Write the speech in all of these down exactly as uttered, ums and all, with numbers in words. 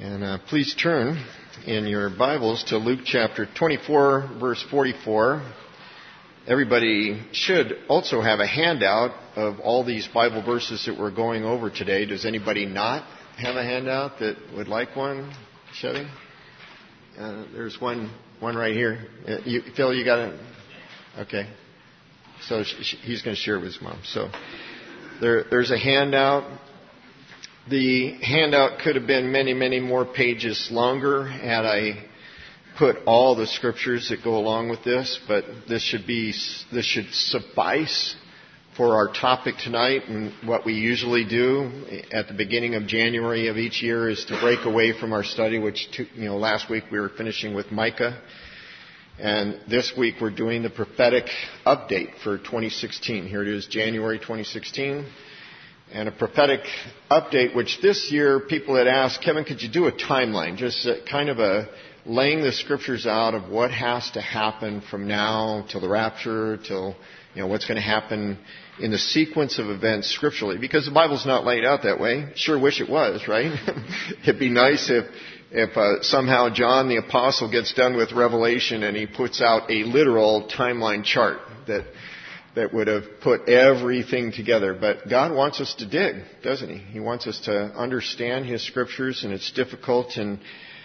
And uh, please turn in your Bibles to Luke chapter twenty-four, verse forty-four. Everybody should also have a handout of all these Bible verses that we're going over today. Does anybody not have a handout that would like one, Chevy? Uh, there's one one right here. Uh, you, Phil, you got it? Okay. So sh- he's going to share it with his mom. So there, there's a handout. The handout could have been many, many more pages longer had I put all the scriptures that go along with this, but this should be this should suffice for our topic tonight. And what we usually do at the beginning of January of each year is to break away from our study, which you know last week we were finishing with Micah, and this week we're doing the prophetic update for twenty sixteen. Here it is, January twenty sixteen. And a prophetic update, which this year people had asked, Kevin, could you do a timeline? Just a, kind of a laying the scriptures out of what has to happen from now till the rapture, till, you know, what's going to happen in the sequence of events scripturally. Because the Bible's not laid out that way. Sure wish it was, right? It'd be nice if, if uh, somehow John the Apostle gets done with Revelation and he puts out a literal timeline chart that that would have put everything together. But God wants us to dig, doesn't He? He wants us to understand His scriptures, and it's difficult. And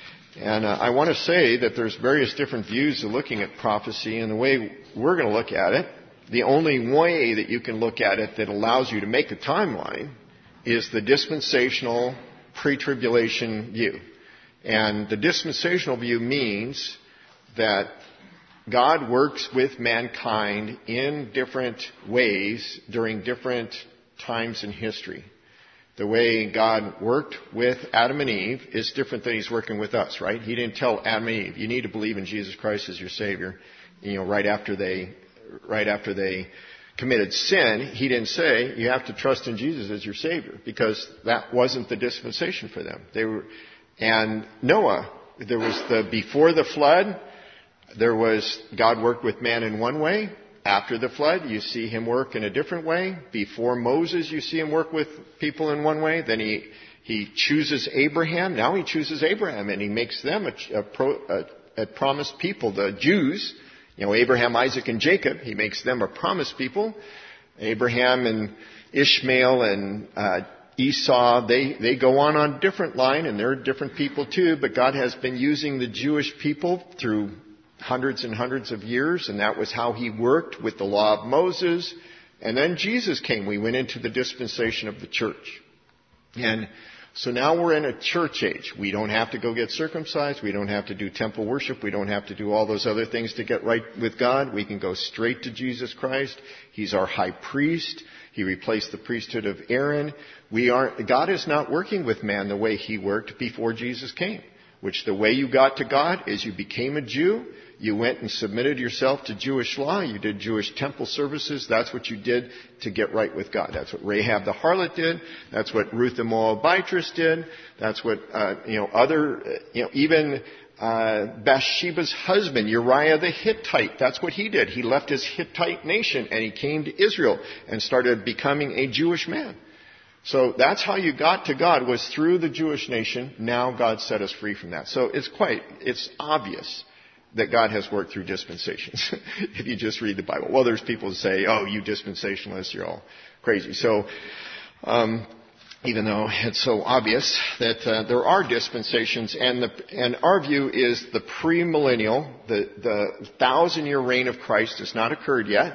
and uh, I want to say that there's various different views of looking at prophecy, and the way we're going to look at it, the only way that you can look at it that allows you to make a timeline is the dispensational pre-tribulation view. And the dispensational view means that God works with mankind in different ways during different times in history. The way God worked with Adam and Eve is different than He's working with us, right? He didn't tell Adam and Eve, you need to believe in Jesus Christ as your Savior, you know, right after they, right after they committed sin. He didn't say, you have to trust in Jesus as your Savior, because that wasn't the dispensation for them. They were, and Noah, there was the before the flood. There was, God worked with man in one way. After the flood, you see Him work in a different way. Before Moses, you see Him work with people in one way. Then He, he chooses Abraham. Now He chooses Abraham and He makes them a, a, pro, a, a promised people, the Jews. You know, Abraham, Isaac, and Jacob. He makes them a promised people. Abraham and Ishmael and uh, Esau, they, they go on on a different line, and they're different people too. But God has been using the Jewish people through hundreds and hundreds of years, and that was how He worked with the law of Moses. And then Jesus came. We went into the dispensation of the church. And so now we're in a church age. We don't have to go get circumcised. We don't have to do temple worship. We don't have to do all those other things to get right with God. We can go straight to Jesus Christ. He's our high priest. He replaced the priesthood of Aaron. We aren't, God is not working with man the way He worked before Jesus came, which the way you got to God is you became a Jew. You went and submitted yourself to Jewish law. You did Jewish temple services. That's what you did to get right with God. That's what Rahab the harlot did. That's what Ruth the Moabitess did. That's what, uh, you know, other, uh, you know, even uh, Bathsheba's husband, Uriah the Hittite, that's what he did. He left his Hittite nation and he came to Israel and started becoming a Jewish man. So that's how you got to God, was through the Jewish nation. Now God set us free from that. So it's quite, it's obvious that God has worked through dispensations. If you just read the Bible. Well, there's people who say, oh, you dispensationalists, you're all crazy. So, um, even though it's so obvious that uh, there are dispensations, and the, and our view is the premillennial, the, the thousand-year reign of Christ has not occurred yet.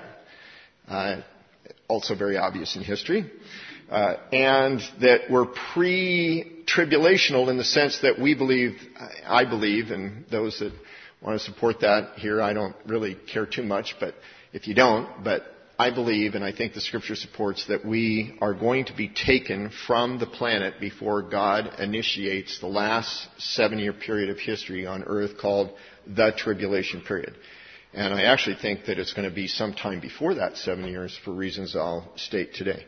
Uh, also very obvious in history. Uh, and that we're pre-tribulational in the sense that we believe, I believe, and those that want to support that here, I don't really care too much, but if you don't, but I believe, and I think the Scripture supports, that we are going to be taken from the planet before God initiates the last seven-year period of history on earth called the tribulation period. And I actually think that it's going to be sometime before that seven years for reasons I'll state today.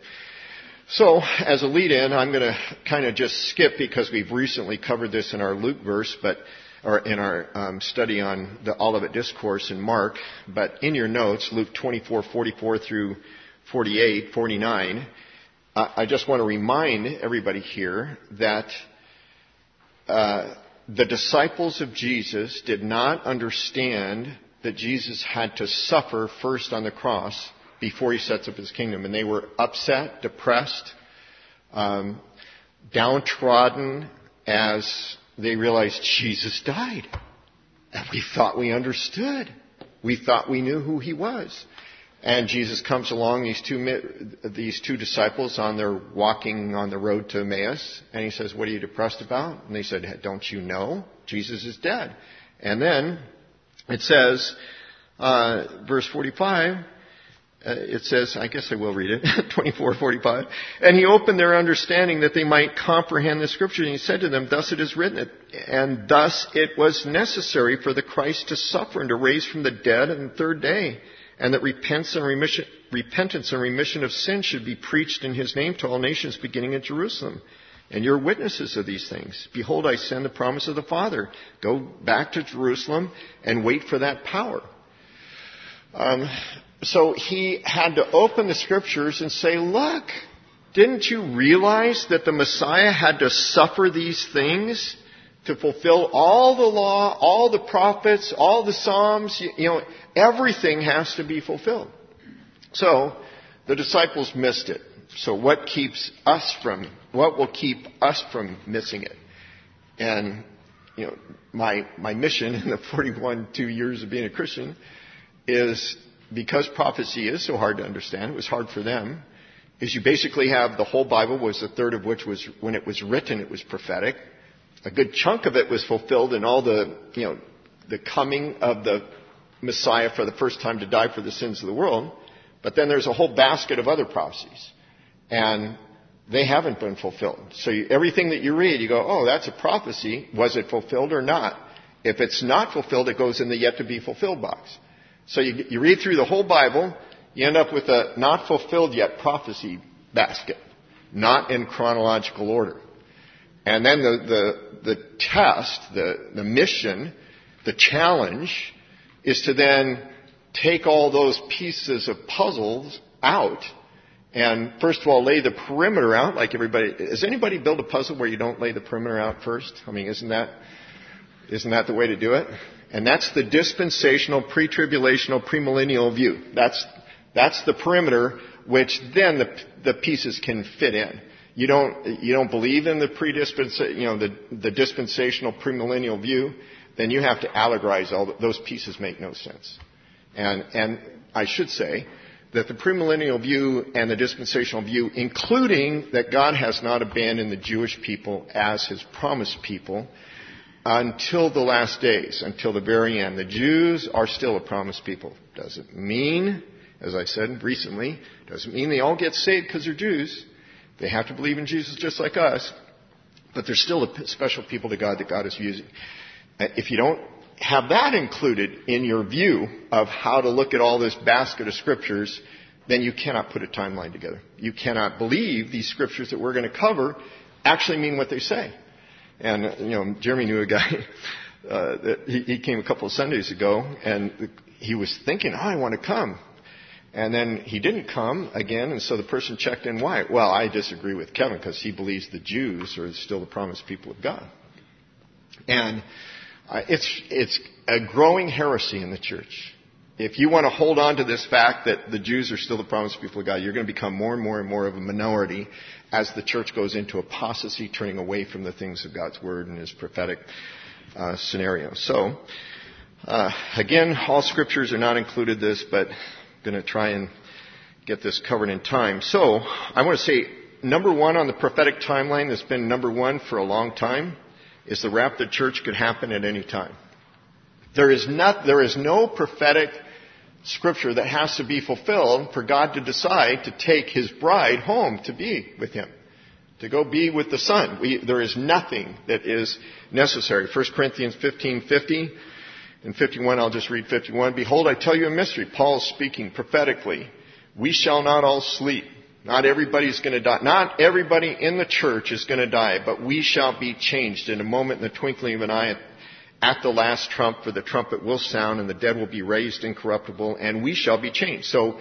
So, as a lead-in, I'm going to kind of just skip, because we've recently covered this in our Luke verse, but or in our um, study on the Olivet Discourse in Mark. But in your notes, Luke twenty-four, forty-four through forty-eight, forty-nine, uh, I just want to remind everybody here that uh, the disciples of Jesus did not understand that Jesus had to suffer first on the cross before he sets up his kingdom. And they were upset, depressed, um, downtrodden as they realized Jesus died. And we thought we understood. We thought we knew who he was. And Jesus comes along, these two, these two disciples on their walking on the road to Emmaus, and he says, "What are you depressed about?" And they said, "Don't you know? Jesus is dead." And then it says, uh, verse forty-five, uh, it says, I guess I will read it, twenty-four forty-five, "And he opened their understanding that they might comprehend the scripture. And he said to them, thus it is written, and thus it was necessary for the Christ to suffer and to raise from the dead on the third day, and that repentance and remission, repentance and remission of sin should be preached in his name to all nations, beginning at Jerusalem. And you're witnesses of these things. Behold, I send the promise of the Father. Go back to Jerusalem and wait for that power." Um, so he had to open the scriptures and say, look, didn't you realize that the Messiah had to suffer these things to fulfill all the law, all the prophets, all the Psalms? You, you know, everything has to be fulfilled. So the disciples missed it. So what keeps us from, what will keep us from missing it? And, you know, my, my mission in the forty-one, two years of being a Christian is, because prophecy is so hard to understand, it was hard for them, is you basically have the whole Bible, was a third of which was, when it was written, it was prophetic. A good chunk of it was fulfilled in all the, you know, the coming of the Messiah for the first time to die for the sins of the world. But then there's a whole basket of other prophecies. And they haven't been fulfilled. So you, everything that you read, you go, oh, that's a prophecy. Was it fulfilled or not? If it's not fulfilled, it goes in the yet to be fulfilled box. So you, you read through the whole Bible, you end up with a not fulfilled yet prophecy basket. Not in chronological order. And then the, the, the test, the, the mission, the challenge is to then take all those pieces of puzzles out and first of all lay the perimeter out like everybody. Has anybody built a puzzle where you don't lay the perimeter out first? I mean, isn't that, isn't that the way to do it? And that's the dispensational, pre-tribulational, premillennial view. That's, that's the perimeter which then the, the pieces can fit in. You don't, you don't believe in the predispensa, you know, the, the dispensational premillennial view, then you have to allegorize all the, those pieces make no sense. And, and I should say that the premillennial view and the dispensational view, including that God has not abandoned the Jewish people as his promised people until the last days, until the very end. The Jews are still a promised people. Doesn't mean, as I said recently, doesn't mean they all get saved because they're Jews. They have to believe in Jesus just like us, but they're still a special people to God that God is using. If you don't have that included in your view of how to look at all this basket of scriptures, then you cannot put a timeline together. You cannot believe these scriptures that we're going to cover actually mean what they say. And, you know, Jeremy knew a guy, uh, that he, he came a couple of Sundays ago, and he was thinking, oh, I want to come. And then he didn't come again, and so the person checked in, why? Well, I disagree with Kevin because he believes the Jews are still the promised people of God. And uh, it's it's a growing heresy in the church. If you want to hold on to this fact that the Jews are still the promised people of God, you're going to become more and more and more of a minority as the church goes into apostasy, turning away from the things of God's Word and His prophetic uh, scenario. So, uh, again, all scriptures are not included this, but going to try and get this covered in time. So I want to say number one on the prophetic timeline that's been number one for a long time is the rapture of the church could happen at any time. There is not, there is no prophetic scripture that has to be fulfilled for God to decide to take his bride home to be with him, to go be with the Son. We, there is nothing that is necessary. First Corinthians fifteen fifty. In fifty-one, I'll just read fifty-one. Behold, I tell you a mystery. Paul is speaking prophetically. We shall not all sleep. Not everybody's going to die. Not everybody in the church is going to die, but we shall be changed in a moment, in the twinkling of an eye, at, at the last trump, for the trumpet will sound, and the dead will be raised incorruptible, and we shall be changed. So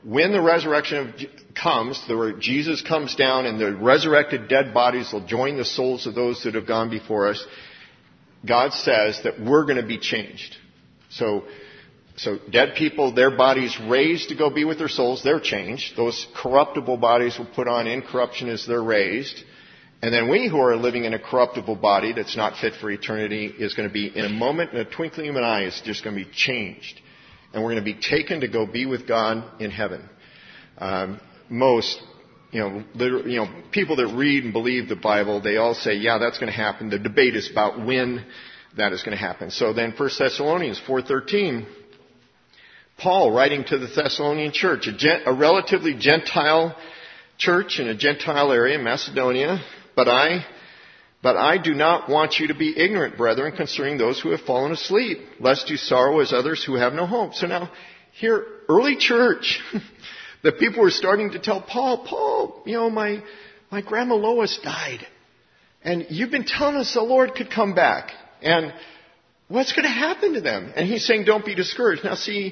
when the resurrection comes, the, Jesus comes down and the resurrected dead bodies will join the souls of those that have gone before us, God says that we're going to be changed. So, so dead people, their bodies raised to go be with their souls, they're changed. Those corruptible bodies will put on incorruption as they're raised. And then we who are living in a corruptible body that's not fit for eternity is going to be, in a moment, in a twinkling of an eye, is just going to be changed. And we're going to be taken to go be with God in heaven. Um, most, you know, liter- you know, people that read and believe the Bible, they all say, yeah, that's going to happen. The debate is about when that is going to happen. So then First Thessalonians four thirteen, Paul writing to the Thessalonian church, a, gent- a relatively Gentile church in a Gentile area, Macedonia, but I... But I do not want you to be ignorant, brethren, concerning those who have fallen asleep, lest you sorrow as others who have no hope. So now, here, early church, the people were starting to tell Paul, Paul, you know, my, my grandma Lois died. And you've been telling us the Lord could come back. And what's going to happen to them? And he's saying, don't be discouraged. Now see,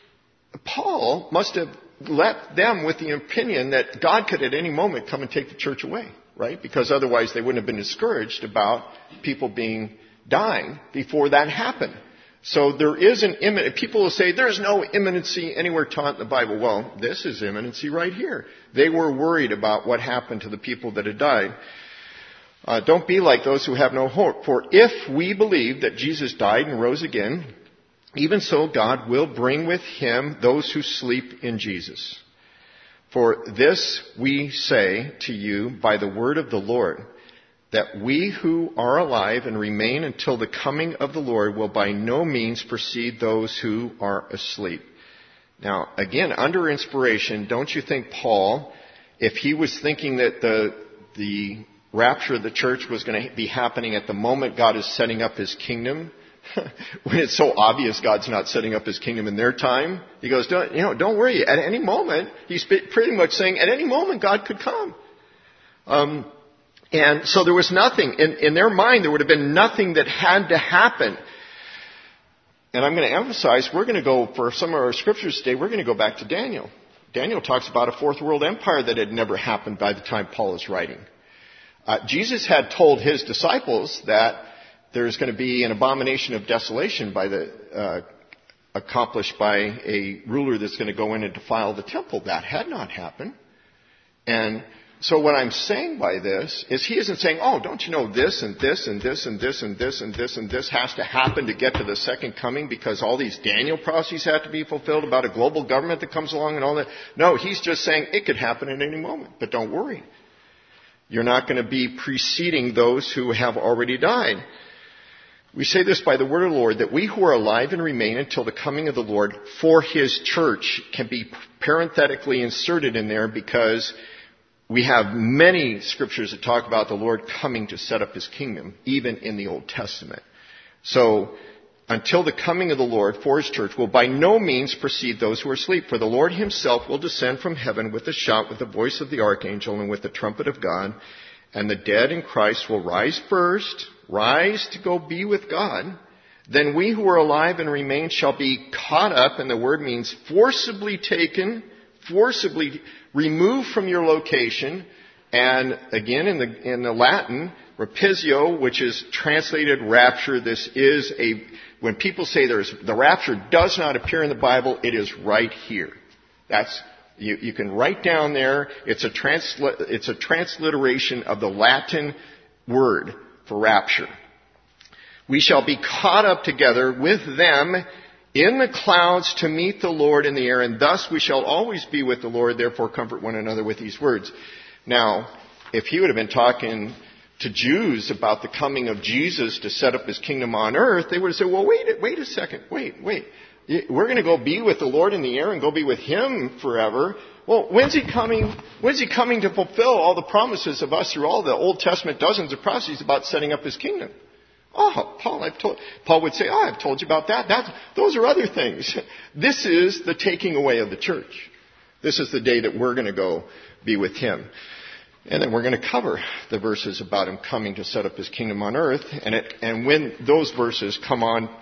Paul must have left them with the opinion that God could at any moment come and take the church away. Right? Because otherwise they wouldn't have been discouraged about people being dying before that happened. So there is an imminent, people will say there's no imminency anywhere taught in the Bible. Well, this is imminency right here. They were worried about what happened to the people that had died. Uh, don't be like those who have no hope. For if we believe that Jesus died and rose again, even so God will bring with him those who sleep in Jesus. For this we say to you by the word of the Lord, that we who are alive and remain until the coming of the Lord will by no means precede those who are asleep. Now, again, under inspiration, don't you think Paul, if he was thinking that the, the rapture of the church was going to be happening at the moment God is setting up his kingdom, when it's so obvious God's not setting up his kingdom in their time, he goes, don't, you know, don't worry. At any moment, he's pretty much saying, at any moment God could come. Um, and so there was nothing. In, in their mind, there would have been nothing that had to happen. And I'm going to emphasize, we're going to go, for some of our scriptures today, we're going to go back to Daniel. Daniel talks about a fourth world empire that had never happened by the time Paul is writing. Uh, Jesus had told his disciples that there's going to be an abomination of desolation by the uh, accomplished by a ruler that's going to go in and defile the temple. That had not happened. And so what I'm saying by this is he isn't saying, oh, don't you know this and this and this and this and this and this and this has to happen to get to the second coming because all these Daniel prophecies have to be fulfilled about a global government that comes along and all that. No, he's just saying it could happen at any moment. But don't worry. You're not going to be preceding those who have already died. We say this by the word of the Lord, that we who are alive and remain until the coming of the Lord for his church can be parenthetically inserted in there because we have many scriptures that talk about the Lord coming to set up his kingdom, even in the Old Testament. So, until the coming of the Lord for his church will by no means precede those who are asleep. For the Lord himself will descend from heaven with a shout, with the voice of the archangel, and with the trumpet of God. And the dead in Christ will rise first, rise to go be with God. Then we who are alive and remain shall be caught up, and the word means forcibly taken, forcibly removed from your location. And again, in the, in the Latin, rapizio, which is translated rapture, this is a, when people say there's, the rapture does not appear in the Bible, it is right here. That's, you, you can write down there, it's a transla, it's a transliteration of the Latin word for rapture. We shall be caught up together with them in the clouds to meet the Lord in the air, and thus we shall always be with the Lord, therefore comfort one another with these words. Now, if he would have been talking to Jews about the coming of Jesus to set up his kingdom on earth, they would have said, well, wait, wait a second, wait, wait. We're going to go be with the Lord in the air and go be with him forever. Well, when's he coming, when's he coming to fulfill all the promises of us through all the Old Testament dozens of prophecies about setting up his kingdom? Oh, Paul, I've told, Paul would say, oh, I've told you about that. That's, those are other things. This is the taking away of the church. This is the day that we're going to go be with him. And then we're going to cover the verses about him coming to set up his kingdom on earth. And it, and when those verses come on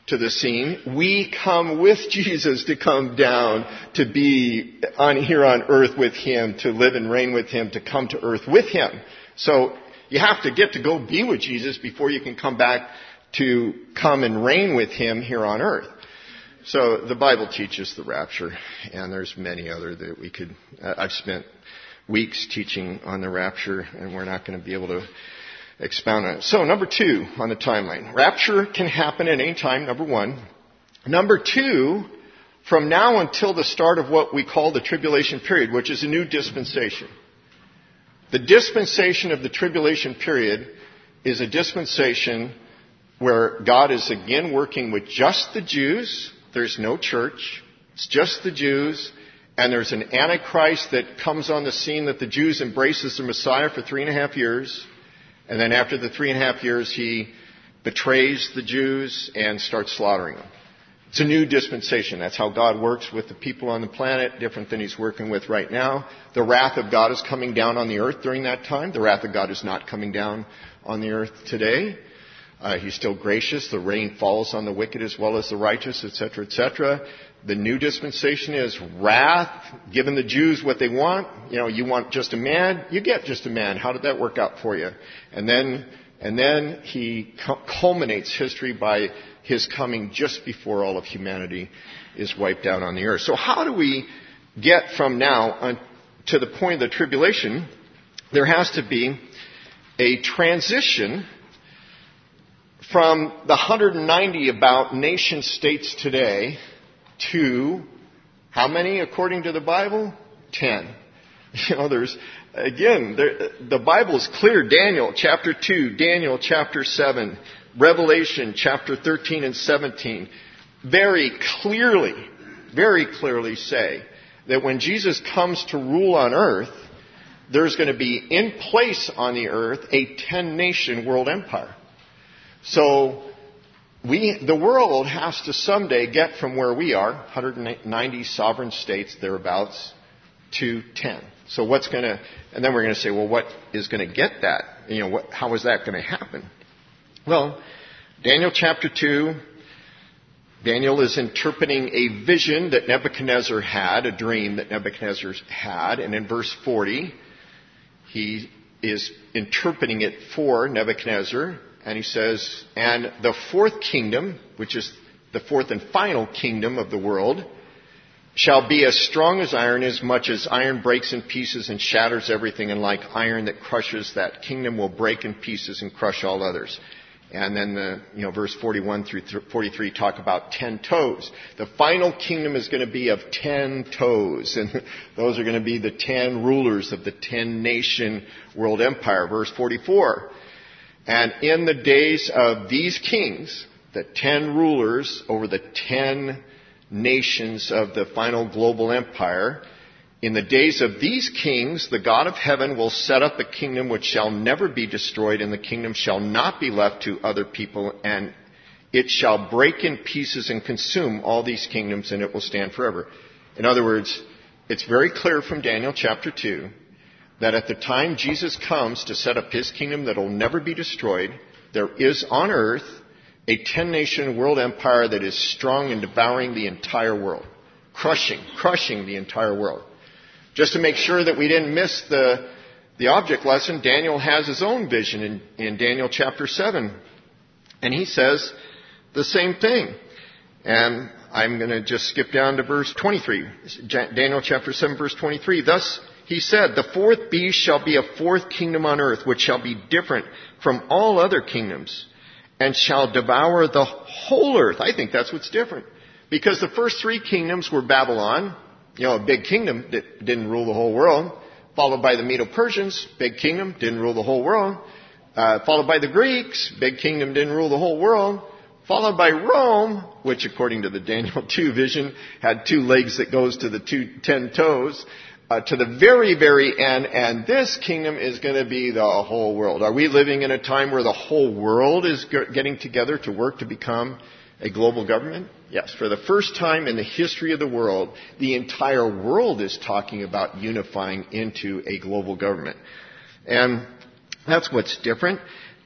to the scene. We come with Jesus to come down, to be on here on earth with him, to live and reign with him, to come to earth with him. So you have to get to go be with Jesus before you can come back to come and reign with him here on earth. So the Bible teaches the rapture, and there's many other that we could, uh, I've spent weeks teaching on the rapture, and we're not going to be able to expound on it. So number two on the timeline. Rapture can happen at any time, number one. Number two, from now until the start of what we call the tribulation period, which is a new dispensation. The dispensation of the tribulation period is a dispensation where God is again working with just the Jews. There's no church. It's just the Jews. And there's an Antichrist that comes on the scene that the Jews embrace as the Messiah for three and a half years. And then after the three and a half years, he betrays the Jews and starts slaughtering them. It's a new dispensation. That's how God works with the people on the planet, different than he's working with right now. The wrath of God is coming down on the earth during that time. The wrath of God is not coming down on the earth today. Uh, he's still gracious. The rain falls on the wicked as well as the righteous, et cetera, et cetera. The new dispensation is wrath, giving the Jews what they want. You know, you want just a man, you get just a man. How did that work out for you? And then, and then he culminates history by his coming just before all of humanity is wiped out on the earth. So how do we get from now on to the point of the tribulation? There has to be a transition from the one hundred ninety about nation states today to how many according to the Bible? Ten. You know, there's, again, there, the Bible is clear. Daniel chapter two, Daniel chapter seven, Revelation chapter thirteen and seventeen very clearly, very clearly say that when Jesus comes to rule on earth, there's going to be in place on the earth a ten-nation world empire. So we, the world has to someday get from where we are, one hundred ninety sovereign states, thereabouts, to ten. So what's going to, and then we're going to say, well, what is going to get that? You know, what, how is that going to happen? Well, Daniel chapter two, Daniel is interpreting a vision that Nebuchadnezzar had, a dream that Nebuchadnezzar had, and in verse forty, he is interpreting it for Nebuchadnezzar. And he says, and the fourth kingdom, which is the fourth and final kingdom of the world, shall be as strong as iron, as much as iron breaks in pieces and shatters everything, and like iron that crushes, that kingdom will break in pieces and crush all others. And then the, you know, verse forty-one through forty-three talk about ten toes. The final kingdom is going to be of ten toes, and those are going to be the ten rulers of the ten nation world empire. Verse forty-four. And in the days of these kings, the ten rulers over the ten nations of the final global empire, in the days of these kings, the God of heaven will set up a kingdom which shall never be destroyed, and the kingdom shall not be left to other people, and it shall break in pieces and consume all these kingdoms, and it will stand forever. In other words, it's very clear from Daniel chapter two that at the time Jesus comes to set up his kingdom that will never be destroyed, there is on earth a ten-nation world empire that is strong and devouring the entire world. Crushing, crushing the entire world. Just to make sure that we didn't miss the, the object lesson, Daniel has his own vision in, in Daniel chapter seven. And he says the same thing. And I'm going to just skip down to verse twenty-three. Daniel chapter seven, verse twenty-three. Thus he said, the fourth beast shall be a fourth kingdom on earth, which shall be different from all other kingdoms, and shall devour the whole earth. I think that's what's different. Because the first three kingdoms were Babylon, you know, a big kingdom that didn't rule the whole world, followed by the Medo-Persians, big kingdom, didn't rule the whole world, uh, followed by the Greeks, big kingdom, didn't rule the whole world, followed by Rome, which according to the Daniel two vision had two legs that goes to the two, ten toes, uh, to the very, very end, and this kingdom is going to be the whole world. Are we living in a time where the whole world is getting together to work to become a global government? Yes. For the first time in the history of the world, the entire world is talking about unifying into a global government. And that's what's different.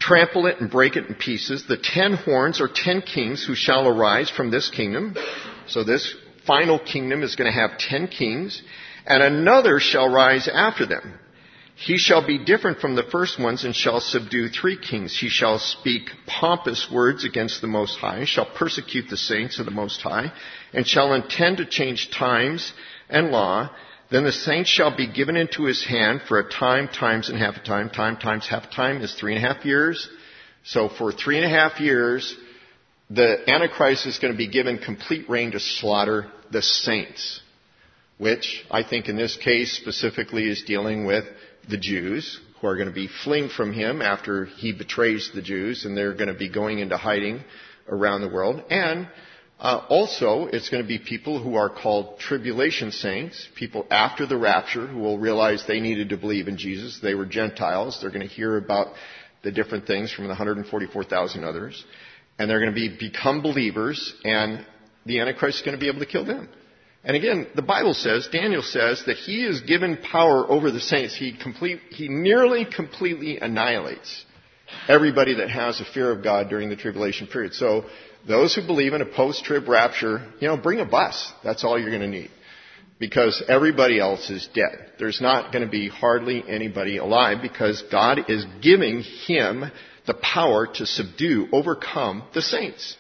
trample it and break it in pieces. The ten horns are ten kings who shall arise from this kingdom. So this final kingdom is going to have ten kings, and another shall rise after them. He shall be different from the first ones and shall subdue three kings. He shall speak pompous words against the Most High, shall persecute the saints of the Most High, and shall intend to change times and law. Then the saints shall be given into his hand for a time, times, and half a time. Time times half a time is three and a half years. So for three and a half years, the Antichrist is going to be given complete reign to slaughter the saints, which I think in this case specifically is dealing with the Jews, who are going to be fleeing from him after he betrays the Jews, and they're going to be going into hiding around the world. And Uh, also, it's going to be people who are called tribulation saints, people after the rapture who will realize they needed to believe in Jesus. They were Gentiles. They're going to hear about the different things from the one hundred forty-four thousand others. And they're going to be become believers, and the Antichrist is going to be able to kill them. And again, the Bible says, Daniel says, that he is given power over the saints. He complete, he nearly completely annihilates everybody that has a fear of God during the tribulation period. So those who believe in a post-trib rapture, you know, bring a bus. That's all you're going to need. Because everybody else is dead. There's not going to be hardly anybody alive because God is giving him the power to subdue, overcome the saints.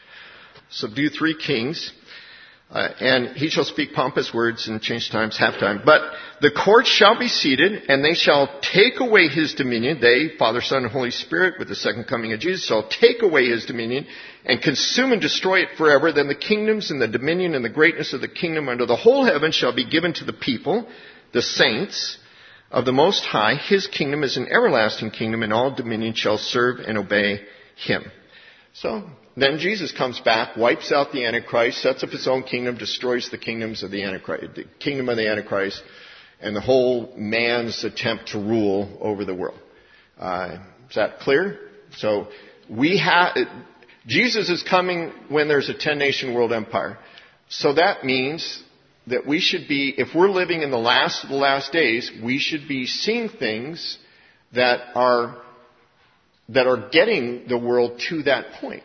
Subdue three kings. Uh, and he shall speak pompous words and change times, half time. But the court shall be seated, and they shall take away his dominion. They, Father, Son, and Holy Spirit, with the second coming of Jesus, shall take away his dominion and consume and destroy it forever. Then the kingdoms and the dominion and the greatness of the kingdom under the whole heaven shall be given to the people, the saints of the Most High. His kingdom is an everlasting kingdom, and all dominion shall serve and obey him. So then Jesus comes back, wipes out the Antichrist, sets up his own kingdom, destroys the kingdoms of the Antichrist, the kingdom of the Antichrist, and the whole man's attempt to rule over the world. Uh, is that clear? So we have Jesus is coming when there's a ten-nation world empire. So that means that we should be, if we're living in the last of the last days, we should be seeing things that are that are getting the world to that point.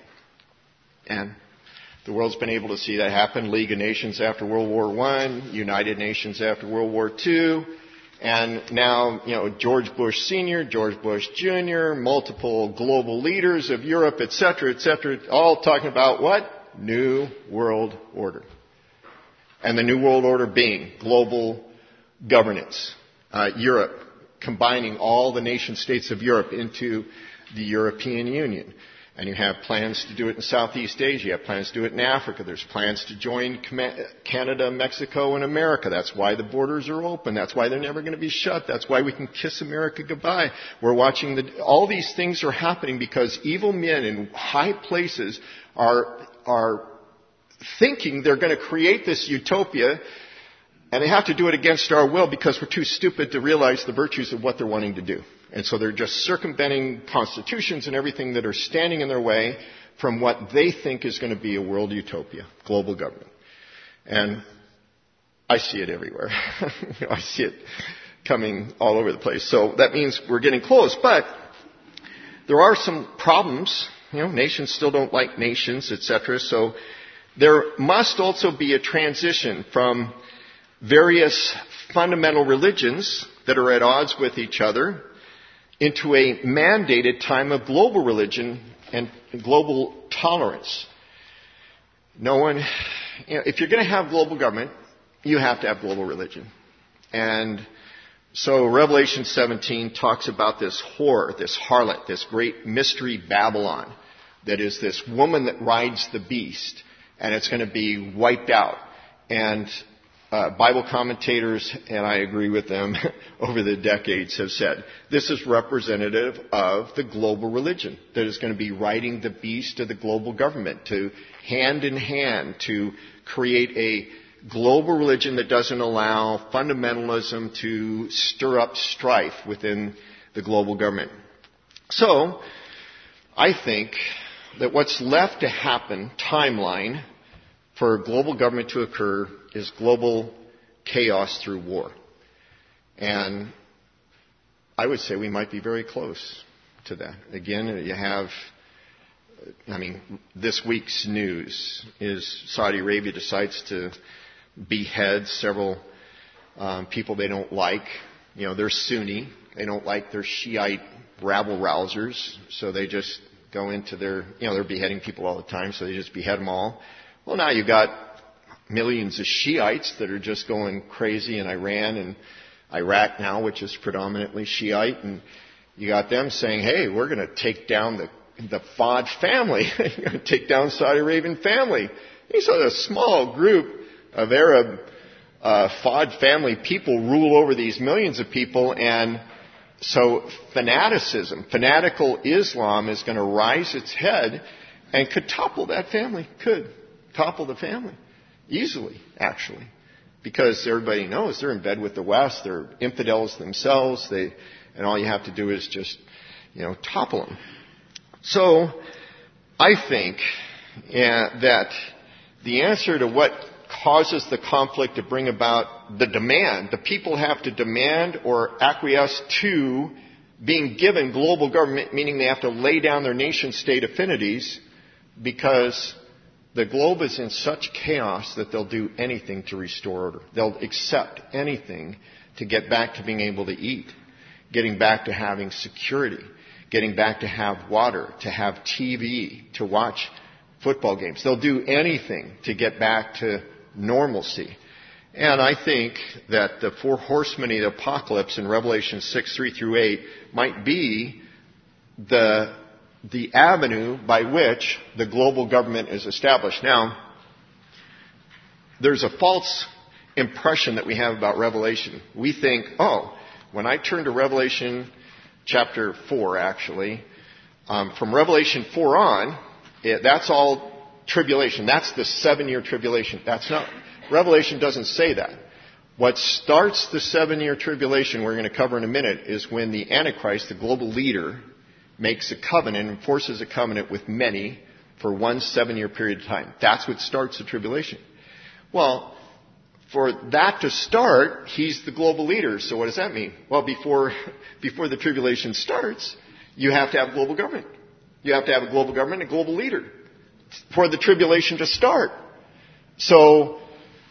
And the world's been able to see that happen. League of Nations after World War One, United Nations after World War Two, and now, you know, George Bush Senior, George Bush Junior, multiple global leaders of Europe, et cetera, et cetera, all talking about what? New World Order. And the New World Order being global governance. Uh, Europe, combining all the nation states of Europe into the European Union. And you have plans to do it in Southeast Asia. You have plans to do it in Africa. There's plans to join Canada, Mexico, and America. That's why the borders are open. That's why they're never going to be shut. That's why we can kiss America goodbye. We're watching the, all these things are happening because evil men in high places are, are thinking they're going to create this utopia, and they have to do it against our will because we're too stupid to realize the virtues of what they're wanting to do. And so they're just circumventing constitutions and everything that are standing in their way from what they think is going to be a world utopia, global government. And I see it everywhere. I see it coming all over the place. So that means we're getting close. But there are some problems. You know, nations still don't like nations, et cetera. So there must also be a transition from various fundamental religions that are at odds with each other into a mandated time of global religion and global tolerance. No one, you know, if you're going to have global government, you have to have global religion. And so Revelation seventeen talks about this whore, this harlot, this great mystery Babylon, that is this woman that rides the beast, and it's going to be wiped out. And Uh, Bible commentators, and I agree with them, over the decades have said this is representative of the global religion that is going to be riding the beast of the global government to hand in hand to create a global religion that doesn't allow fundamentalism to stir up strife within the global government. So, I think that what's left to happen, timeline, for global government to occur is global chaos through war. And I would say we might be very close to that. Again, you have, I mean, this week's news is Saudi Arabia decides to behead several um, people they don't like. You know, they're Sunni. They don't like their Shiite rabble-rousers, so they just go into their, you know, they're beheading people all the time, so they just behead them all. Well, now you've got millions of Shiites that are just going crazy in Iran and Iraq now, which is predominantly Shiite, and you got them saying, hey, we're going to take down the the Fahd family. You're going to take down Saudi Arabian family. You saw a small group of Arab uh, Fahd family people rule over these millions of people, and so fanaticism, fanatical Islam is going to rise its head and could topple that family, could topple the family easily, actually, because everybody knows they're in bed with the West, they're infidels themselves, they, and all you have to do is just, you know, topple them. So I think yeah, that the answer to what causes the conflict to bring about the demand, the people have to demand or acquiesce to being given global government, meaning they have to lay down their nation-state affinities, because the globe is in such chaos that they'll do anything to restore order. They'll accept anything to get back to being able to eat, getting back to having security, getting back to have water, to have T V, to watch football games. They'll do anything to get back to normalcy. And I think that the four horsemen of the apocalypse in Revelation six, three through eight might be the, the avenue by which the global government is established. Now, there's a false impression that we have about Revelation. We think, oh, when I turn to Revelation chapter four, actually, um, from Revelation four on, it, that's all tribulation. That's the seven-year tribulation. That's not, Revelation doesn't say that. What starts the seven-year tribulation, we're going to cover in a minute, is when the Antichrist, the global leader, makes a covenant, enforces a covenant with many for one seven-year period of time. That's what starts the tribulation. Well, for that to start, he's the global leader. So what does that mean? Well, before, before the tribulation starts, you have to have global government. You have to have a global government and a global leader for the tribulation to start. So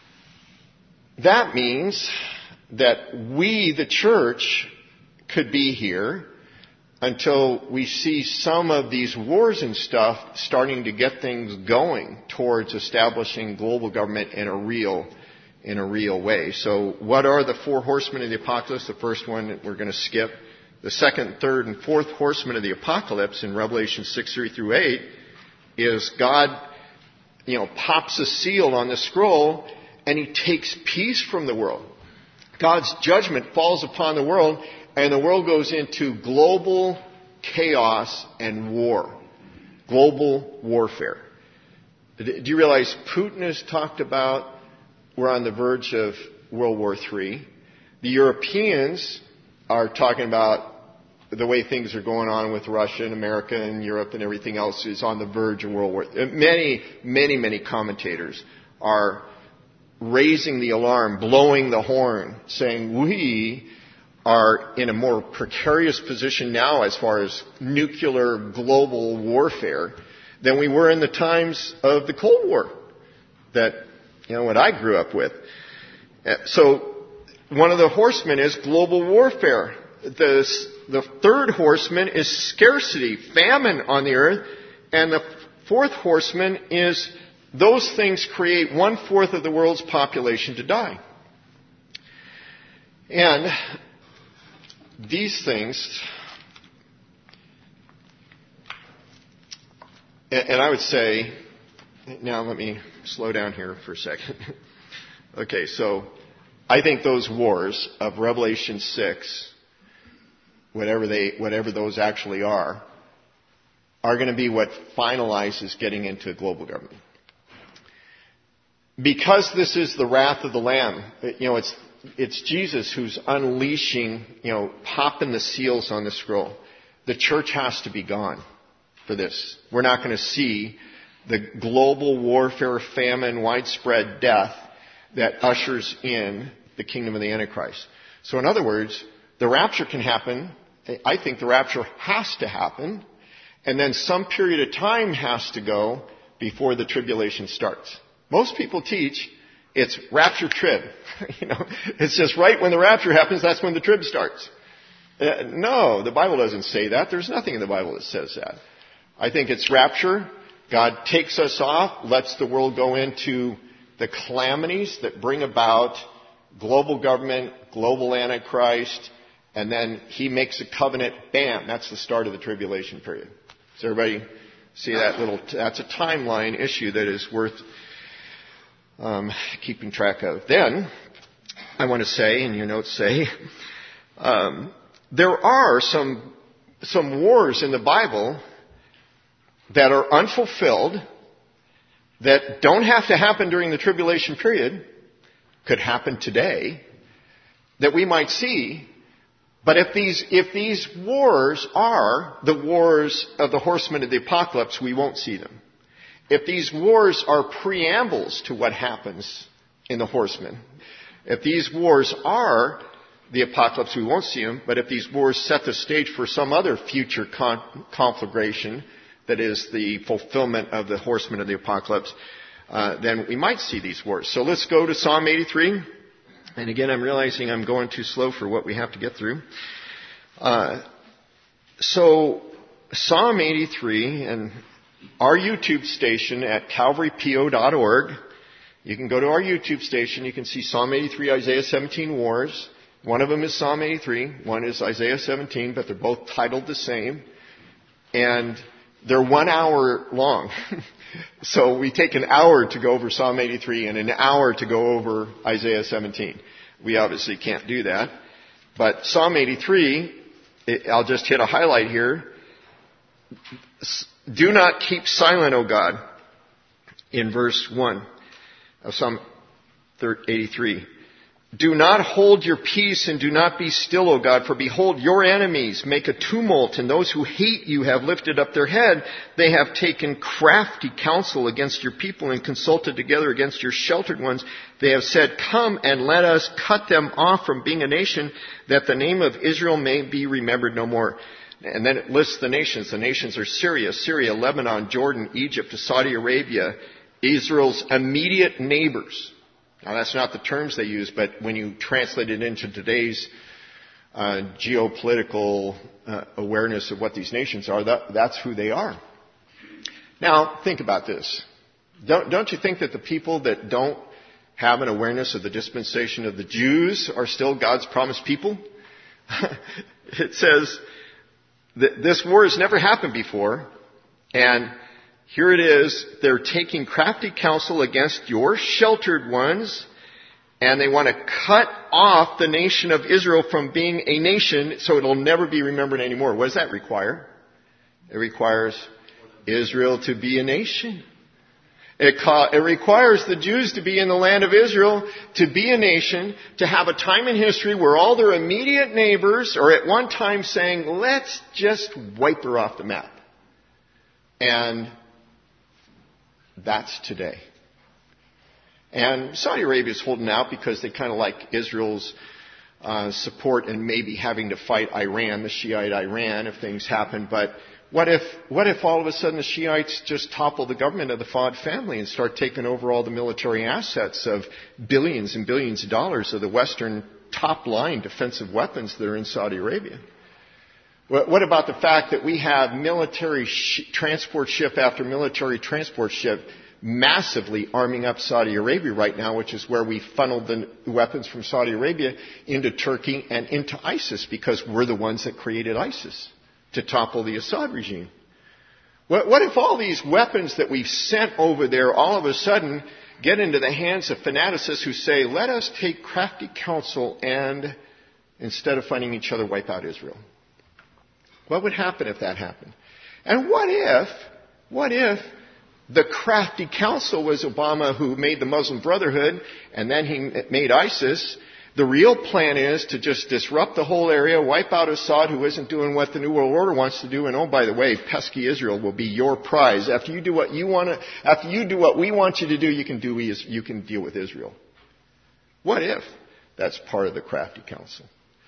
that means that we, the church, could be here until we see some of these wars and stuff starting to get things going towards establishing global government in a real in a real way. So what are the four horsemen of the apocalypse? The first one we're going to skip. The second, third, and fourth horsemen of the apocalypse in Revelation six, three through eight is God, you know, pops a seal on the scroll and he takes peace from the world. God's judgment falls upon the world and the world goes into global chaos and war. Global warfare. Do you realize Putin has talked about we're on the verge of World War Three. The Europeans are talking about the way things are going on with Russia and America and Europe and everything else is on the verge of World War Three. Many, many, many commentators are raising the alarm, blowing the horn, saying we are in a more precarious position now as far as nuclear global warfare than we were in the times of the Cold War. That, you know, what I grew up with. So one of the horsemen is global warfare. The, the third horseman is scarcity, famine on the earth. And the fourth horseman is those things create one-fourth of the world's population to die. And these things, and I would say, now let me slow down here for a second. Okay, so I think those wars of Revelation six, whatever they, whatever those actually are, are going to be what finalizes getting into global government. Because this is the wrath of the Lamb, you know, it's it's Jesus who's unleashing, you know, popping the seals on the scroll. The church has to be gone for this. We're not going to see the global warfare, famine, widespread death that ushers in the kingdom of the Antichrist. So in other words, the rapture can happen I think the rapture has to happen, and then some period of time has to go before the tribulation starts. Most people teach it's rapture trib. you know, it's just right when the rapture happens, that's when the trib starts. Uh, no, the Bible doesn't say that. There's nothing in the Bible that says that. I think it's rapture. God takes us off, lets the world go into the calamities that bring about global government, global antichrist, and then he makes a covenant. Bam, that's the start of the tribulation period. Does everybody see that little? That's a timeline issue that is worth um, keeping track of. Then I want to say, and your notes say, um, there are some some wars in the Bible that are unfulfilled, that don't have to happen during the tribulation period, could happen today, that we might see. But if these, if these wars are the wars of the horsemen of the apocalypse, we won't see them. If these wars are preambles to what happens in the horsemen, if these wars are the apocalypse, we won't see them. But if these wars set the stage for some other future con- conflagration, that is the fulfillment of the horsemen of the apocalypse, uh, then we might see these wars. So let's go to Psalm eighty-three. And again, I'm realizing I'm going too slow for what we have to get through. Uh, so Psalm eighty-three, and our YouTube station at calvary p o dot org, you can go to our YouTube station, you can see Psalm eighty-three, Isaiah seventeen wars. One of them is Psalm eighty-three, one is Isaiah seventeen, but they're both titled the same. And they're one hour long. So we take an hour to go over Psalm eighty-three and an hour to go over Isaiah seventeen. We obviously can't do that. But Psalm eighty-three, I'll just hit a highlight here. Do not keep silent, O God, in verse one of Psalm eighty-three. Do not hold your peace and do not be still, O God, for behold, your enemies make a tumult, and those who hate you have lifted up their head. They have taken crafty counsel against your people and consulted together against your sheltered ones. They have said, come and let us cut them off from being a nation, that the name of Israel may be remembered no more. And then it lists the nations. The nations are Syria, Syria, Lebanon, Jordan, Egypt, Saudi Arabia, Israel's immediate neighbors. Now, that's not the terms they use, but when you translate it into today's uh, geopolitical uh, awareness of what these nations are, that, that's who they are. Now, think about this. Don't, don't you think that the people that don't have an awareness of the dispensation of the Jews are still God's promised people? It says that this war has never happened before, and here it is, they're taking crafty counsel against your sheltered ones, and they want to cut off the nation of Israel from being a nation so it'll never be remembered anymore. What does that require? It requires Israel to be a nation. It, ca- it requires the Jews to be in the land of Israel, to be a nation, to have a time in history where all their immediate neighbors are at one time saying, let's just wipe her off the map. And that's today. And Saudi Arabia is holding out because they kind of like Israel's uh, support and maybe having to fight Iran, the Shiite Iran, if things happen. But what if, what if all of a sudden the Shiites just topple the government of the Fahd family and start taking over all the military assets of billions and billions of dollars of the Western top-line defensive weapons that are in Saudi Arabia? What about the fact that we have military sh- transport ship after military transport ship massively arming up Saudi Arabia right now, which is where we funneled the weapons from Saudi Arabia into Turkey and into ISIS, because we're the ones that created ISIS to topple the Assad regime. What, what if all these weapons that we've sent over there all of a sudden get into the hands of fanaticists who say, let us take crafty counsel and, instead of fighting each other, wipe out Israel? What would happen if that happened? And what if, what if the crafty counsel was Obama, who made the Muslim Brotherhood, and then he made ISIS? The real plan is to just disrupt the whole area, wipe out Assad, who isn't doing what the New World Order wants to do, and oh, by the way, pesky Israel will be your prize. After you do what you want to, after you do what we want you to do, you can do, you can deal with Israel. What if that's part of the crafty counsel?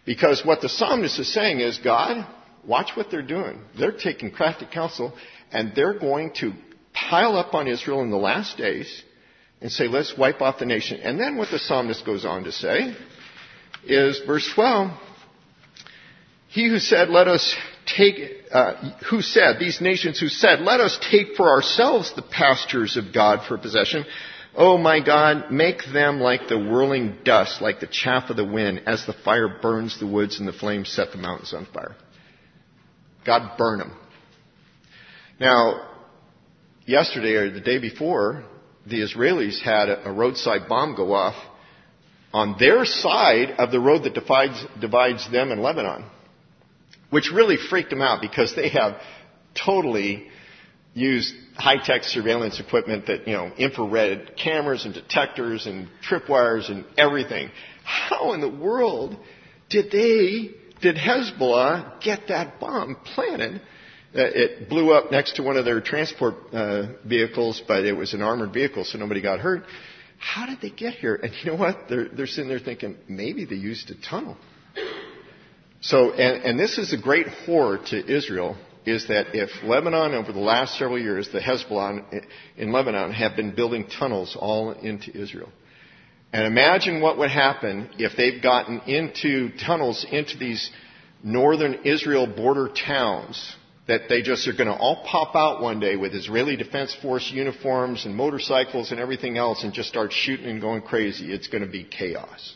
Because what the psalmist is saying is, God, watch what they're doing. They're taking crafty counsel, and they're going to pile up on Israel in the last days and say, let's wipe off the nation. And then what the psalmist goes on to say is, verse twelve, he who said, let us take, uh, who said, these nations who said, let us take for ourselves the pastures of God for possession. Oh my God, make them like the whirling dust, like the chaff of the wind, as the fire burns the woods and the flames set the mountains on fire. God, burn them. Now, yesterday or the day before, the Israelis had a roadside bomb go off on their side of the road that divides, divides them and Lebanon, which really freaked them out because they have totally used high-tech surveillance equipment that, you know, infrared cameras and detectors and tripwires and everything. How in the world did they, did Hezbollah get that bomb planted? Uh, it blew up next to one of their transport uh, vehicles, but it was an armored vehicle, so nobody got hurt. How did they get here? And you know what? They're, they're sitting there thinking, maybe they used a tunnel. So, and, and this is a great horror to Israel, is that if Lebanon, over the last several years, the Hezbollah in Lebanon have been building tunnels all into Israel. And imagine what would happen if they've gotten into tunnels into these northern Israel border towns, that they just are going to all pop out one day with Israeli Defense Force uniforms and motorcycles and everything else and just start shooting and going crazy. It's going to be chaos.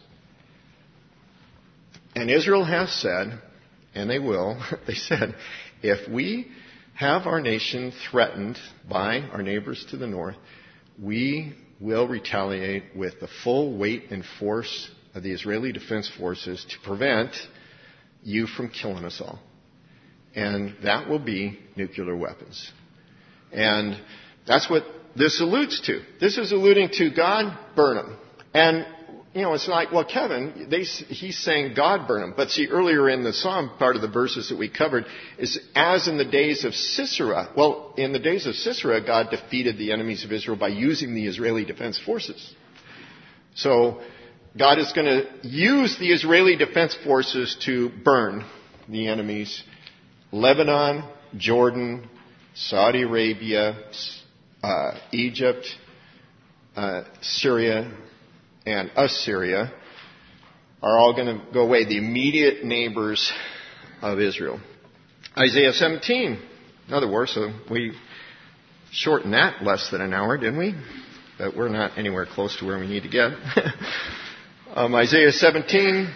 And Israel has said, and they will, they said, if we have our nation threatened by our neighbors to the north, we will retaliate with the full weight and force of the Israeli Defense Forces to prevent you from killing us all. And that will be nuclear weapons. And that's what this alludes to. This is alluding to God, burn them. And you know, it's like, well, Kevin, they, he's saying God burn them. But see, earlier in the Psalm, part of the verses that we covered is as in the days of Sisera. Well, in the days of Sisera, God defeated the enemies of Israel by using the Israeli Defense Forces. So God is going to use the Israeli Defense Forces to burn the enemies. Lebanon, Jordan, Saudi Arabia, uh, Egypt, uh, Syria, and Assyria are all going to go away, the immediate neighbors of Israel. Isaiah seventeen, another war, so we shortened that less than an hour, didn't we? But we're not anywhere close to where we need to get. um, Isaiah seventeen,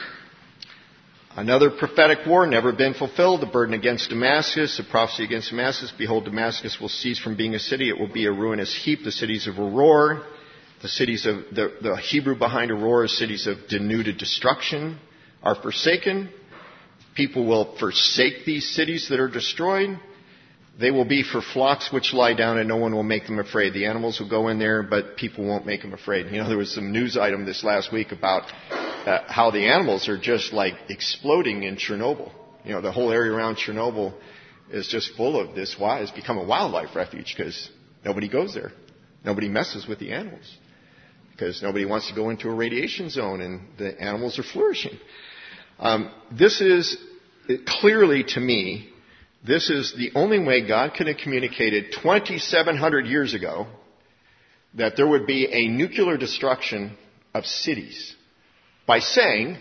another prophetic war, never been fulfilled, the burden against Damascus, the prophecy against Damascus. Behold, Damascus will cease from being a city, it will be a ruinous heap, the cities of Aurora. The cities of, the, the Hebrew behind Aurora, cities of denuded destruction, are forsaken. People will forsake these cities that are destroyed. They will be for flocks which lie down and no one will make them afraid. The animals will go in there, but people won't make them afraid. You know, there was some news item this last week about uh, how the animals are just like exploding in Chernobyl. You know, the whole area around Chernobyl is just full of this. Why? It's become a wildlife refuge because nobody goes there. Nobody messes with the animals. Because nobody wants to go into a radiation zone and the animals are flourishing. Um, this is clearly, to me, this is the only way God could have communicated twenty-seven hundred years ago that there would be a nuclear destruction of cities by saying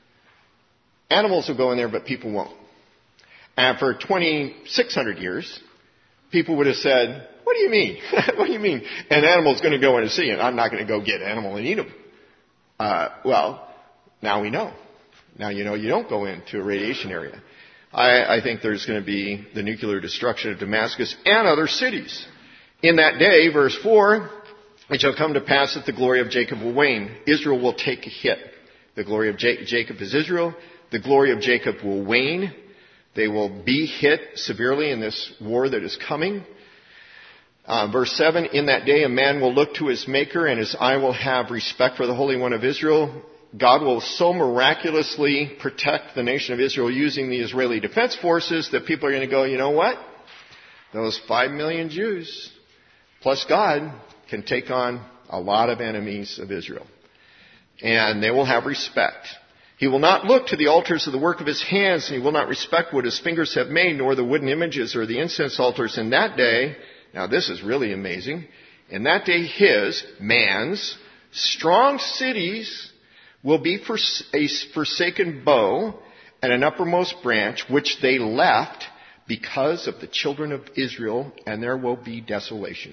animals will go in there but people won't. And for twenty-six hundred years, people would have said, what do you mean? What do you mean? An animal's going to go in a city and I'm not going to go get an animal and eat them. Uh, well, now we know. Now you know you don't go into a radiation area. I, I think there's going to be the nuclear destruction of Damascus and other cities. In that day, verse four, it shall come to pass that the glory of Jacob will wane. Israel will take a hit. The glory of Ja- Jacob is Israel. The glory of Jacob will wane. They will be hit severely in this war that is coming. Uh, verse seven, in that day a man will look to his Maker and his eye will have respect for the Holy One of Israel. God will so miraculously protect the nation of Israel using the Israeli Defense Forces that people are going to go, you know what? Those five million Jews plus God can take on a lot of enemies of Israel. And they will have respect. He will not look to the altars of the work of his hands, and he will not respect what his fingers have made, nor the wooden images or the incense altars. In that day, now this is really amazing, in that day his, man's, strong cities will be for a forsaken bow and an uppermost branch, which they left because of the children of Israel, and there will be desolation.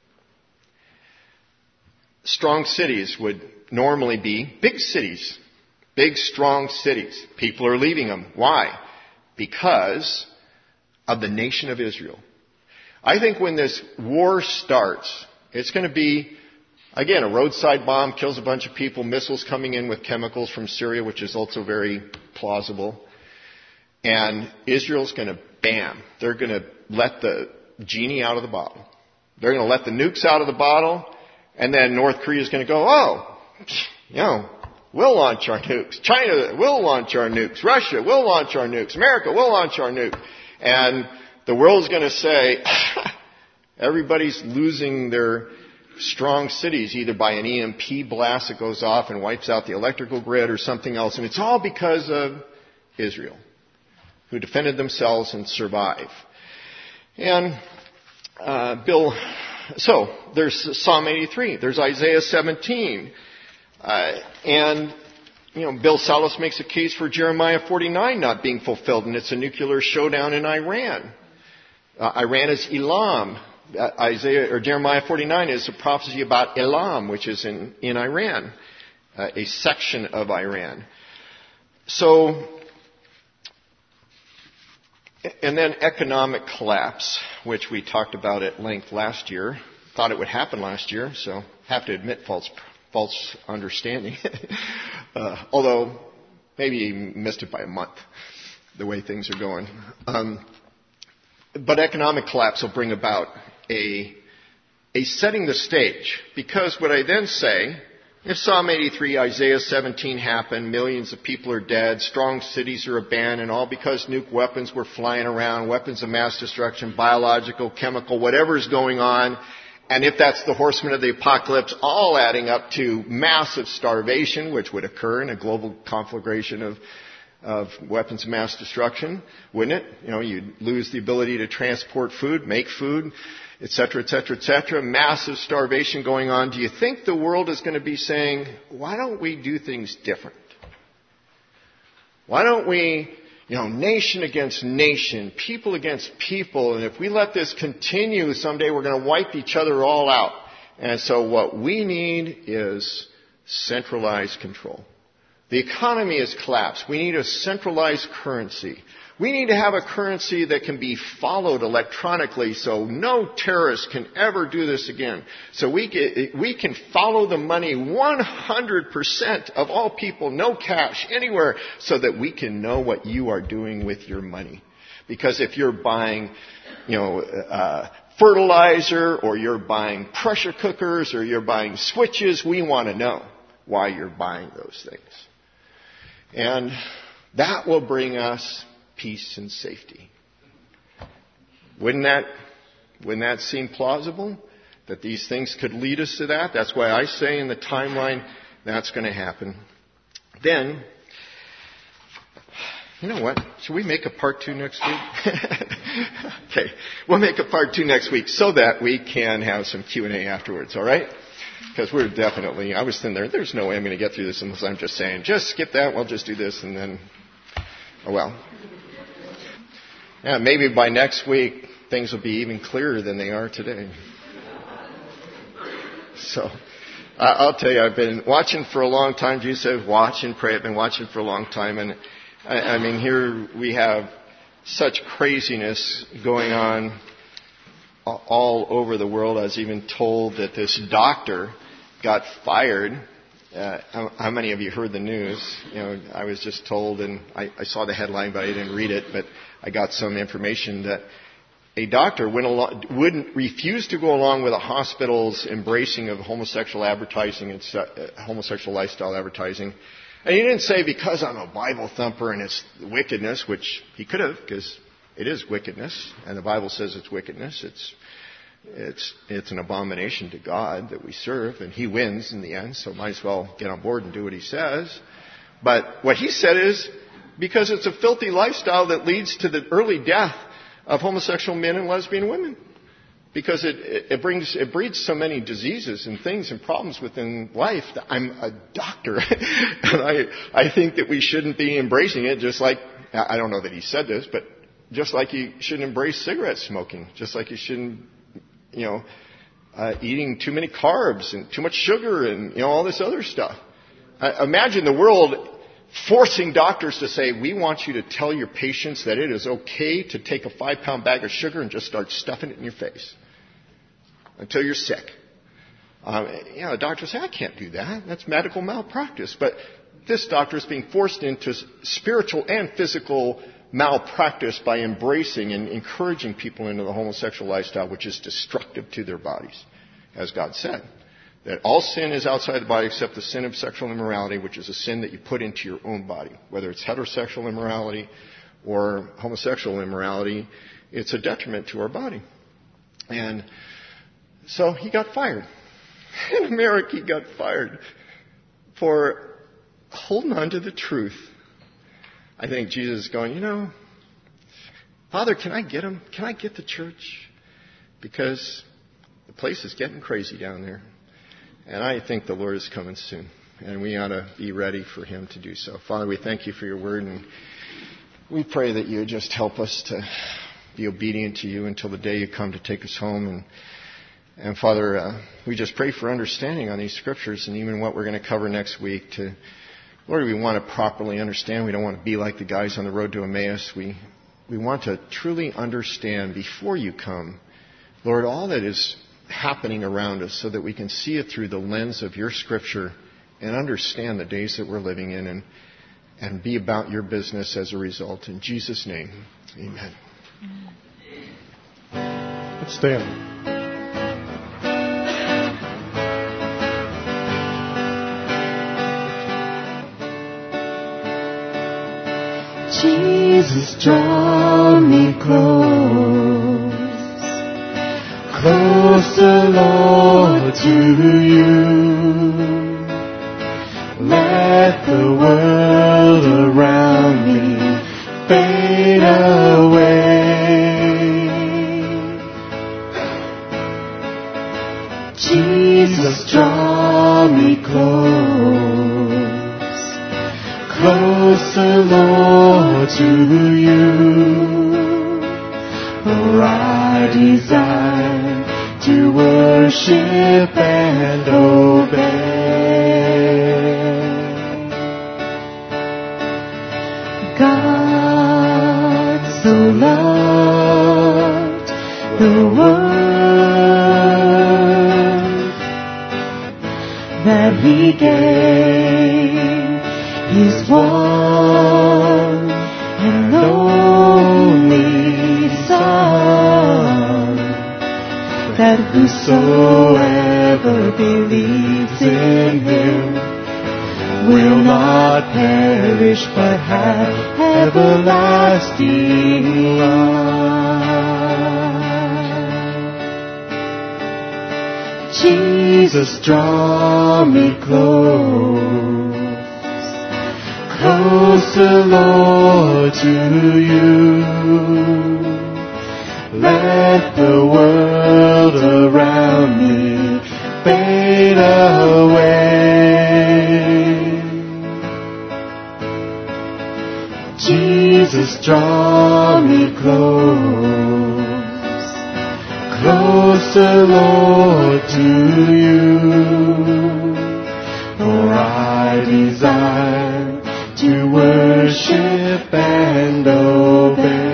Strong cities would normally be big cities. Big, strong cities. People are leaving them. Why? Because of the nation of Israel. I think when this war starts, it's going to be, again, a roadside bomb kills a bunch of people, missiles coming in with chemicals from Syria, which is also very plausible. And Israel's going to, bam, they're going to let the genie out of the bottle. They're going to let the nukes out of the bottle, and then North Korea's going to go, oh, you know, we'll launch our nukes. China will launch our nukes. Russia will launch our nukes. America will launch our nuke. And the world's going to say, everybody's losing their strong cities, either by an E M P blast that goes off and wipes out the electrical grid or something else. And it's all because of Israel, who defended themselves and survived. And uh, Bill, so there's Psalm eighty-three. There's Isaiah seventeen. Uh, and, you know, Bill Salas makes a case for Jeremiah forty-nine not being fulfilled, and it's a nuclear showdown in Iran. Uh, Iran is Elam. Uh, Isaiah or Jeremiah forty-nine is a prophecy about Elam, which is in, in Iran, uh, a section of Iran. So, and then economic collapse, which we talked about at length last year. Thought it would happen last year, so have to admit false false understanding. uh, although, maybe you missed it by a month, the way things are going. Um, but economic collapse will bring about a, a setting the stage. Because what I then say, if Psalm eighty-three, Isaiah seventeen happened, millions of people are dead, strong cities are abandoned, all because nuke weapons were flying around, weapons of mass destruction, biological, chemical, whatever's going on. And if that's the horsemen of the apocalypse, all adding up to massive starvation, which would occur in a global conflagration of, of weapons of mass destruction, wouldn't it? You know, you'd lose the ability to transport food, make food, et cetera, et cetera, et cetera. Massive starvation going on. Do you think the world is going to be saying, why don't we do things different? Why don't we, you know, nation against nation, people against people, and if we let this continue, someday we're going to wipe each other all out. And so what we need is centralized control. The economy has collapsed. We need a centralized currency. We need to have a currency that can be followed electronically so no terrorist can ever do this again. So we can, we can follow the money one hundred percent of all people, no cash anywhere, so that we can know what you are doing with your money. Because if you're buying, you know, uh, fertilizer, or you're buying pressure cookers, or you're buying switches, we want to know why you're buying those things. And that will bring us peace and safety. Wouldn't that, wouldn't that seem plausible? That these things could lead us to that? That's why I say in the timeline that's going to happen. Then, you know what? Should we make a part two next week? Okay, we'll make a part two next week so that we can have some Q and A afterwards, all right? Because we're definitely, I was sitting there, there's no way I'm going to get through this unless I'm just saying, just skip that, we'll just do this, and then, oh well. Yeah, maybe by next week, things will be even clearer than they are today. So, I'll tell you, I've been watching for a long time. Jesus said, watch and pray. I've been watching for a long time. And, I, I mean, here we have such craziness going on all over the world. I was even told that this doctor got fired. Uh, how, how many of you heard the news? You know, I was just told, and I, I saw the headline, but I didn't read it. But I got some information that a doctor went along, wouldn't refuse to go along with a hospital's embracing of homosexual advertising and uh, homosexual lifestyle advertising. And he didn't say because I'm a Bible thumper and it's wickedness, which he could have, because it is wickedness, and the Bible says it's wickedness. It's It's it's an abomination to God that we serve, and He wins in the end, so might as well get on board and do what He says. But what he said is, because it's a filthy lifestyle that leads to the early death of homosexual men and lesbian women. Because it, it brings, it breeds so many diseases and things and problems within life. That I'm a doctor. And I, I think that we shouldn't be embracing it, just like, I don't know that he said this, but just like you shouldn't embrace cigarette smoking. Just like you shouldn't, you know, uh, eating too many carbs and too much sugar and, you know, all this other stuff. Uh, imagine the world forcing doctors to say, we want you to tell your patients that it is okay to take a five-pound bag of sugar and just start stuffing it in your face until you're sick. Um, you know, doctors say, I can't do that. That's medical malpractice. But this doctor is being forced into spiritual and physical malpractice by embracing and encouraging people into the homosexual lifestyle, which is destructive to their bodies, as God said. That all sin is outside the body except the sin of sexual immorality, which is a sin that you put into your own body. Whether it's heterosexual immorality or homosexual immorality, it's a detriment to our body. And so he got fired. In America, he got fired for holding on to the truth. I think Jesus is going, you know, Father, can I get him? Can I get the church? Because the place is getting crazy down there. And I think the Lord is coming soon. And we ought to be ready for him to do so. Father, we thank you for your word. And we pray that you would just help us to be obedient to you until the day you come to take us home. And, and Father, uh, we just pray for understanding on these scriptures and even what we're going to cover next week. To Lord, we want to properly understand. We don't want to be like the guys on the road to Emmaus. We, we want to truly understand before you come, Lord, all that is happening around us so that we can see it through the lens of your scripture and understand the days that we're living in and, and be about your business as a result. In Jesus' name, amen. Let's stand. Jesus, draw me close, closer, Lord, to you. Let the world around me fade away. Jesus, draw me close, closer, Lord, to you. For I desire to worship and obey. God so loved the world that he gave his one and only Son, that whosoever believes in him will not perish but have everlasting life. Jesus, draw me close, closer, Lord, to you. Let the world around me fade away. Jesus, draw me close, closer, Lord, to you. For I desire to worship and obey.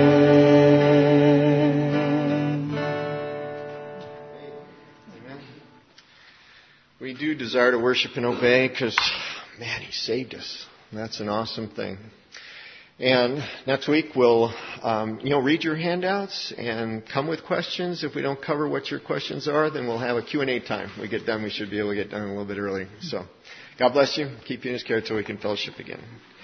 We do desire to worship and obey because, man, he saved us. That's an awesome thing. And next week we'll, um, you know, read your handouts and come with questions. If we don't cover what your questions are, then we'll have a Q and A time. When we get done, we should be able to get done a little bit early. So, God bless you. Keep you in his care until we can fellowship again.